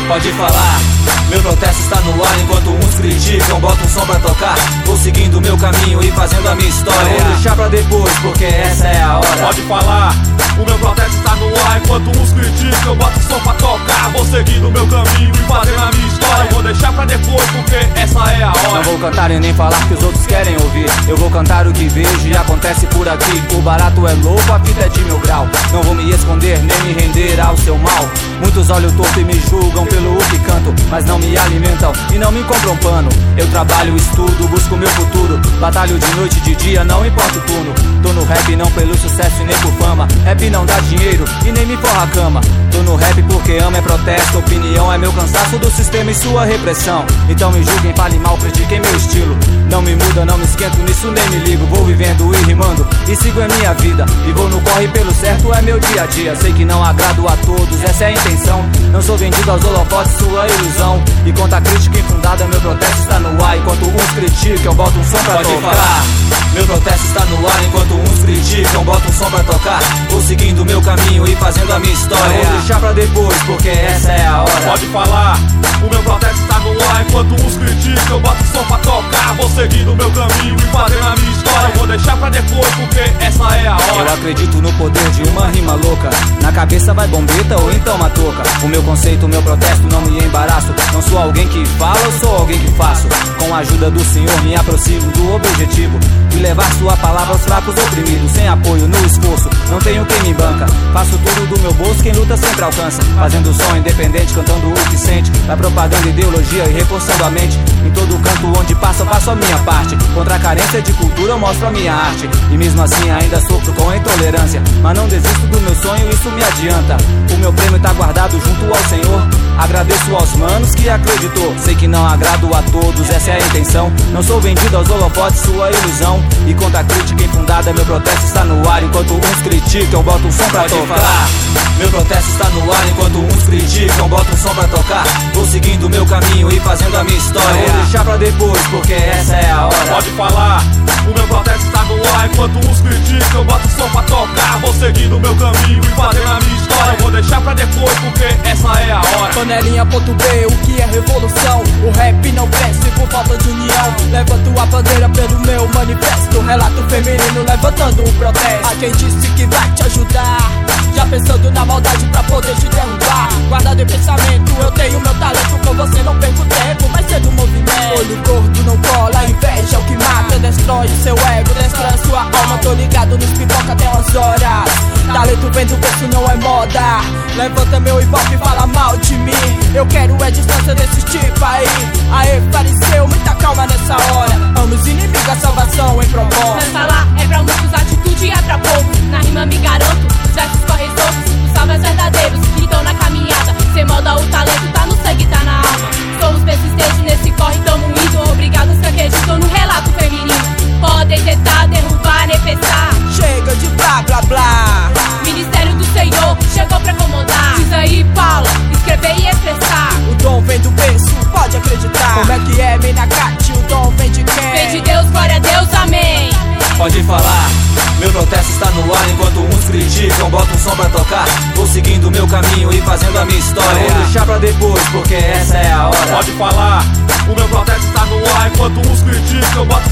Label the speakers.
Speaker 1: Pode falar, meu protesto está no ar enquanto uns criticam, botam um som pra tocar. Vou seguindo meu caminho e fazendo a minha história. Vou deixar pra depois, porque essa é a hora.
Speaker 2: Pode falar, o meu protesto está no ar enquanto uns criticam, botam um som pra tocar. Vou seguindo meu caminho e fazendo a minha história. Vou deixar pra depois, porque essa é a hora.
Speaker 1: Não vou cantar e nem falar que os outros querem ouvir. Eu vou cantar o que vejo e acontece por aqui. O barato é louco, a fita é de 1000 grau. Não vou me esconder nem me render ao seu mal. Muitos olham torto e me julgam pelo que canto, mas não me alimentam e não me compram pano. Eu trabalho, estudo, busco meu futuro. Batalho de noite e de dia, não importa o turno. Tô no rap não pelo sucesso e nem por fama. Rap não dá dinheiro e nem me forra a cama. Tô no rap porque amo, é protesto. Opinião é meu cansaço do sistema e sua repressão. Então me julguem, falem mal, critiquem meu estilo. Não me muda, não me esquento, nisso nem me ligo. Vou vivendo e rimando e sigo a minha vida. E vou no corre pelo certo, é meu dia a dia. Sei que não agrado a todos, essa é a intenção. Não sou vendido aos holofotes, sua ilusão. E contra a crítica infundada, meu protesto está no ar. Enquanto uns criticam, eu boto um som pra tocar. Pode falar, meu protesto está no ar enquanto uns criticam, boto um som pra tocar. Vou seguindo meu caminho e fazendo a minha história. Vou deixar pra depois, porque essa é a hora.
Speaker 2: Pode falar, o meu protesto está no ar enquanto uns criticam, boto um som pra tocar. Vou seguindo meu caminho e fazendo a minha história. Vou deixar pra depois, porque essa é a hora.
Speaker 1: Eu acredito no poder de uma rima louca. Na cabeça vai bombeta ou então uma touca. O meu conceito, o meu protesto, não me embaraço. Não sou alguém que fala, eu sou alguém que faço. Com a ajuda do Senhor me aproximo do objetivo de levar sua palavra aos fracos oprimidos. Sem apoio, no esforço, não tenho quem me banca. Faço tudo do meu bolso, quem luta sempre alcança. Fazendo som independente, cantando o que sente. Vai propagando ideologia e reforçando a mente. Em todo canto onde passa, eu faço a minha parte. Contra a carência de cultura, eu mostro a minha arte. E mesmo assim ainda sofro com intolerância. Mas não desisto do meu sonho, isso me adianta. O meu prêmio tá guardado junto ao Senhor. Agradeço aos manos que acreditou. Sei que não agrado a todos, essa é a intenção. Não sou vendido aos holofotes, sua ilusão. E contra a crítica infundada, meu protesto está no ar. Enquanto uns criticam, boto um som pra tocar. Meu protesto está no ar enquanto uns criticam, boto um som pra tocar. Vou seguindo meu caminho e fazendo a minha história. Vou deixar pra depois, porque essa é a hora.
Speaker 2: Pode falar, o meu protesto está no ar enquanto uns criticam, boto um som pra tocar. Vou seguindo meu caminho e fazendo a minha história. Vou deixar pra depois, porque essa é a hora.
Speaker 3: Panelinha.b, o que é revolução? O rap não cresce por falta de união. Levanto a bandeira pelo meu manifesto. Relato feminino levantando um protesto. A quem disse que vai te ajudar, já pensando na maldade pra poder te derrubar. Guardado em pensamento, eu tenho meu talento. Com você não perco tempo, vai ser do movimento. Olho gordo não cola, a inveja é o que mata. Destrói o seu ego, destrói a sua alma. Tô ligado nos pipoca até umas horas. Talento vem do berço, não é moda. Levanta meu hip hop e fala mal de mim. Eu quero é distância desse tipo aí. Aê, fariseu, muita calma nessa hora. Amo os inimigos, a salvação em propósito.
Speaker 4: Mas falar é pra muitos, atitude é pra poucos. Na rima me garanto, os versos correm soltos. Os salves verdadeiros que estão na caminhada. Cê molda o talento, tá no sangue, tá na alma. Somos persistentes nesse corre, tamo indo. Obrigados que acreditam no relato feminino. Podem tentar derrubar, nefestar.
Speaker 3: Chega de blá blá blá.
Speaker 4: Ministério do Senhor chegou pra acomodar. Diz aí, Paula, escrever e expressar.
Speaker 3: O dom vem do berço, pode acreditar. Como é que é, Menacate? O dom vem de quem?
Speaker 4: Vem de Deus, glória a Deus, amém.
Speaker 1: Pode falar, meu protesto está no ar enquanto uns criticam, boto um som pra tocar. Vou seguindo meu caminho e fazendo a minha história. Vou deixar pra depois, porque essa é a hora.
Speaker 2: Pode falar, o meu protesto está no ar enquanto uns criticam, boto